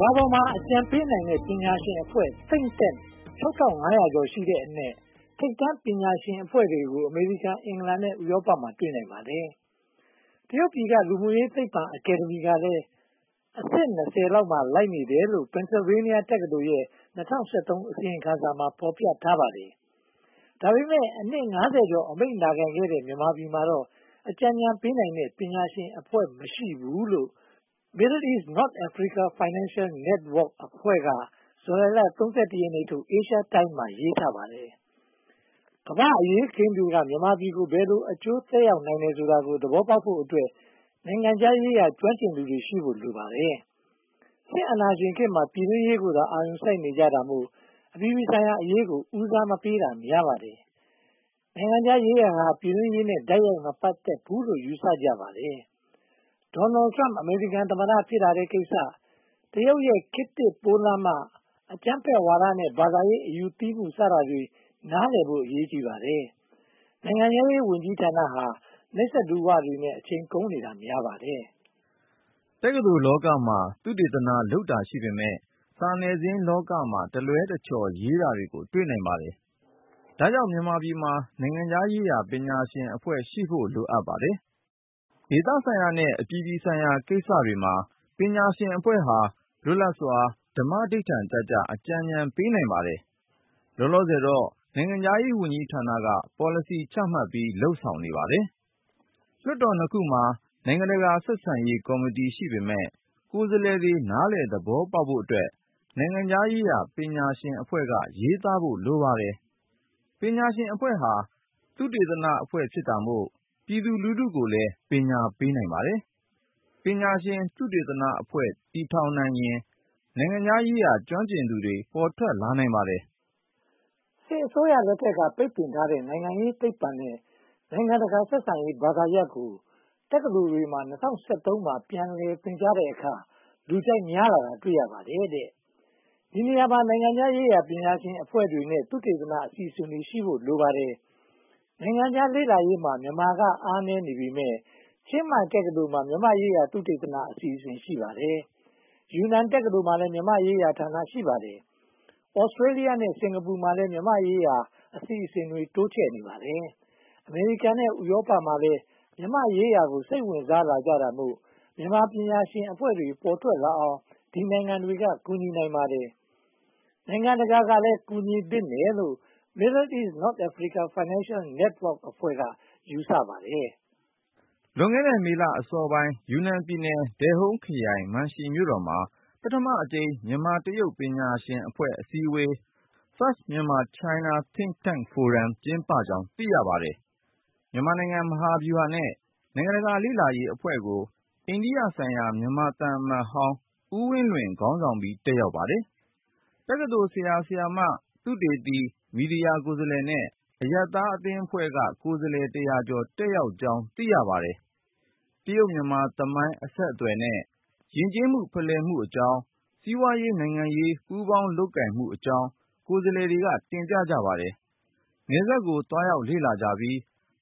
ဘာပေါ်မှာအကြံပေးနိုင်တဲ့ပညာရှင်အဖွဲ့ Think Tank 6,500 ကျော်ရှိတဲ့အနက်ထိပ်တန်းပညာရှင်အဖွဲ့တွေကိုအမေရိကန်အင်္ဂလန်နဲ့ဥရောပမှာတွေ့နိုင်ပါတယ်။တရုတ်ပြည်ကလူမှုရေးသိပ္ပံအကယ်ဒမီကလည်းအဆင့် 20 လောက်မှာလိုက်နေတယ်လို့ Pennsylvania တက္ကသိုလ်ရဲ့2013အစီရင်ခံစာမှာဖော်ပြထားပါတယ်။ဒါပေမဲ့အနှစ် 50 ကျော်အမိန့်နာခံခဲ့တဲ့မြန်မာပြည်မှာတော့အကြံဉာဏ်ပေးနိုင်တဲ့ပညာရှင်အဖွဲ့မရှိဘူးလို့ Middle East North Africa Financial Network အဖွဲ့ကဇူလိုင်လ 31 ရက်နေ့ထုတ် Asia Times မှာရေးထားပါတယ်။ကမ္ဘာ့အရေးခင်းတွေကမြန်မာပြည်ကိုဘယ်လိုအကျိုးသက်ရောက်နိုင်တယ်ဆိုတာကိုသဘောပေါက်ဖို့အတွက်နိုင်ငံခြားရေးရာကျွမ်းကျင်သူတွေရှိဖို့လိုပါတယ်။စစ်အာဏာရှင်ခေတ်မှာပြည်တွင်းရေးကိုသာအာရုံစိုက်နေကြတာမို့အပြည်ပြည်ဆိုင်ရာအရေးကိုဦးစားမပေးတာများပါတယ်။နိုင်ငံခြားရေးရာဟာပြည်တွင်းရေးနဲ့တိုက်ရိုက်မပတ်သက်ဘူးလို့ယူဆကြပါတယ်။ Donald Trump အမေရိကန်သမ္မတဖြစ်လာတဲ့ကိစ္စတရုတ်ရဲ့ခေတ်သစ်ပိုးလမ်းမအကြမ်းဖက်ဝါဒနဲ့ဘာသာရေးအယူသီးမှုစတာတွေနားလည်ဖို့အရေးကြီးပါတယ်။နိုင်ငံရေးဝန်ကြီးဌာနဟာနှိပ်စက်တူဝတွေနဲ့အချိန်ကုန်နေတာများပါတယ်။တက္ကသိုလ်လောကမှာသုတေသနလုပ်တာရှိပေမဲ့စာနယ်ဇင်းလောကမှာတလွဲတချော်ရေးတာတွေကိုတွေ့နိုင်ပါတယ်။ဒါကြောင့်မြန်မာပြည်မှာနိုင်ငံခြားရေးရာပညာရှင်အဖွဲ့ရှိဖို့လိုအပ်ပါတယ်။ဒေသဆိုင်ရာနဲ့အပြည်ပြည်ဆိုင်ရာကိစ္စတွေမှာပညာရှင်အဖွဲ့ဟာလွတ်လပ်စွာဓမ္မဓိဋ္ဌာန်ကျကျအကြံဉာဏ်ပေးနိုင်ပါတယ်။လောလောဆယ်တော့နိုင်ငံခြားရေးဝန်ကြီးဌာနကပေါ်လစီချမှတ်ပြီးလှုပ်ဆောင်နေပါတယ်။လွှတ်တော်နှစ်ခုမှာနိုင်ငံတကာဆက်ဆံရေးကော်မတီရှိပေမဲ့ကိုယ်စားလှယ်တွေနားလည်သဘောပေါက်ဖို့အတွက်နိုင်ငံခြားရေးရာပညာရှင်အဖွဲ့ကရေးသားဖို့လိုပါတယ်။ပညာရှင်အဖွဲ့ဟာသုတေသနအဖွဲ့ဖြစ်တာမို့ပြည်သူလူထုကိုလည်းပညာပေးနိုင်ပါတယ်။ပညာရှင်သုတေသနအဖွဲ့တည်ထောင်နိုင်ရင်နိုင်ငံခြားရေးရာကျွမ်းကျင်သူတွေပေါ်ထွက်လာနိုင်ပါတယ်။စစ်အစိုးရလက်ထက်ကပိတ်ပင်ထားတဲ့နိုင်ငံရေးသိပ္ပံနဲ့နိုင်ငံတကာဆက်ဆံရေးဘာသာရပ်ကိုတက္ကသိုလ်တွေမှာ2013မှာပြန်လည်သင်ကြားတဲ့အခါလူကြိုက်များလာတာတွေ့ရပါတယ်တဲ့။ဒီနေရာမှာနိုင်ငံခြားရေးရာပညာရှင်အဖွဲ့တွေနဲ့သုတေသနအစီအစဉ်တွေရှိဖို့လိုပါတယ်။နိုင်ငံခြားလေ့လာရေးမှာမြန်မာကအားနည်းနေပေမဲ့ချင်းမိုင်တက္ကသိုလ်မှာမြန်မာရေးရာသုတေသနအစီအစဉ်ရှိပါတယ်။ယူနန်တက္ကသိုလ်မှာလည်းမြန်မာရေးရာဌာနရှိပါတယ်။ Australia နဲ့စင်ကာပူမှာလည်းမြန်မာရေးရာအစီအစဉ်တွေတိုးချဲ့နေပါတယ်။အမေရိကန်နဲ့ဥရောပမှာလည်းမြန်မာရေးရာကိုစိတ်ဝင်စားလာကြတာမို့မြန်မာပညာရှင်အဖွဲ့တွေပေါ်ထွက်လာအောင်ဒီနိုင်ငံတွေကကူညီနိုင်ပါတယ်။နိုင်ငံတကာကလည်းကူညီသင့်တယ်လို့ Middle East North Africa Financial Network အဖွဲ့ကယူဆပါတယ်။လွန်ခဲ့တဲ့မေလအစောပိုင်းယူနန်ပြည်နယ်တယ်ဟုန်းခရိုင်မန်ရှီမြို့တော်မှာပထမအကြိမ်မြန်မာတရုတ်ပညာရှင်အဖွဲ့အစည်းအဝေး First Myanmar-China Think Tank Forum ကျင်းပကြောင်းသိရပါတယ်။မြန်မာနိုင်ငံမဟာဗျူဟာနဲ့နိုင်ငံတကာလေ့လာရေးအဖွဲ့ကိုအိန္ဒိယဆိုင်ရာမြန်မာသံအမတ်ဟောင်းဦးဝင်းလွင်ခေါင်းဆောင်ပြီးတက်ရောက်ပါတယ်။တက္ကသိုလ်ဆရာဆရာမသုတေသီမီဒီယာကိုယ်စားလှယ်နဲ့အရပ်သားအသင်းအဖွဲ့ကကိုယ်စားလှယ်100ကျော်တက်ရောက်ကြောင်းသိရပါတယ်။တရုတ်မြန်မာသမိုင်းအဆက်အသွယ်နဲ့ယဉ်ကျေးမှုဖလှယ်မှုအကြောင်းစီးပွားရေးနိုင်ငံရေးပူးပေါင်းလုပ်ကိုင်မှုအကြောင်းကိုယ်စားလှယ်တွေကတင်ပြကြပါတယ်။နယ်စပ်ကိုတွားရောက်လေ့လာကြပြီး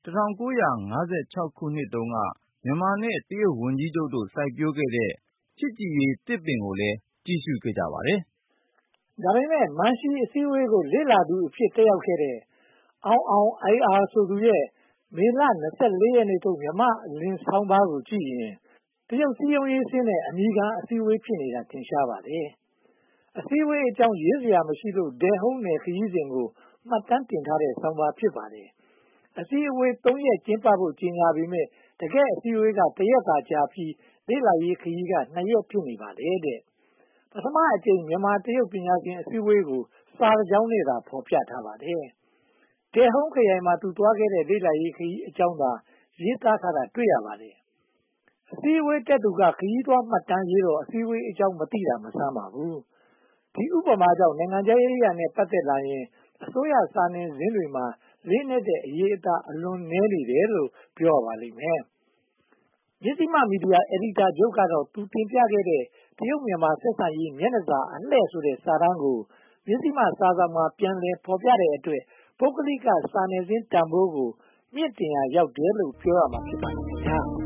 1956ခုနှစ်တုန်းကမြန်မာနဲ့တရုတ်ဝန်ကြီးချုပ်တို့စိုက်ပျိုးခဲ့တဲ့ချစ်ကြည်ရေးသစ်ပင်ကိုလည်းကြည့်ရှုခဲ့ကြပါတယ်။ဒါပေမဲ့မန်ရှီအစည်းအဝေးကိုလေ့လာသူအဖြစ်တက်ရောက်ခဲ့တဲ့အောင်အောင် IR ဆိုသူရဲ့မေလ24ရက်နေ့ထုတ်မြန်မာအလင်းဆောင်းပါးကိုကြည့်ရင်တရုတ်စည်းရုံးရေးဆင်းတဲ့အမည်ခံအစည်းအဝေးဖြစ်နေတာထင်ရှားပါတယ်။အစည်းအဝေးအကြောင်းရေးစရာမရှိလို့တယ်ဟုန်းနယ်ခရီးစဉ်ကိုမှတ်တမ်းတင်ထားတဲ့ဆောင်းပါးဖြစ်ပါတယ်။အစည်းအဝေး3ရက်ကျင်းပဖို့ကြေညာပေမဲ့တကယ့်အစည်းအဝေးက1ရက်သာကြာပြီးလေ့လာရေးခရီးက2ရက်ဖြစ်နေပါတယ်တဲ့။ပထမအကြိမ်မြန်မာတရုတ်ပညာရှင်အစည်းအဝေးကိုစာကြောင်းနဲ့သာဖော်ပြထားပါတယ်။တယ်ဟုန်းခရိုင်မှာသူသွားခဲ့တဲ့လေ့လာရေးခရီးအကြောင်းသာရေးသားထားတာတွေ့ရပါတယ်။အစည်းအဝေးတက်သူကခရီးသွားမှတ်တမ်းရေးတော့အစည်းအဝေးအကြောင်းမသိတာမဆန်းပါဘူး။ဒီဥပမာကြောင့်နိုင်ငံခြားရေးရာနဲ့ပတ်သက်လာရင်အစိုးရစာနယ်ဇင်းတွေမှာလေးနက်တဲ့အရေးအသားအလွန်နည်းနေတယ်လို့ပြောရပါလိမ့်မယ်။မြစ်စီမမီဒီယာအယ်ဒီတာချုပ်ကတော့သူတင်ပြခဲ့တဲ့တရုတ်မြန်မာဆက်ဆံရေးမျက်နှာစာအလှည့်ဆိုတဲ့စာတမ်းကိုမြစ်စီမစာဆောင်မှာပြန်လည်ဖော်ပြတဲ့အတွက်ပုဂ္ဂလိကစာနယ်ဇင်းတန်ဖိုးကိုမြင့်တင်ရာရောက်တယ်လို့ပြောရမှာဖြစ်ပါတယ်ခင်ဗျာ။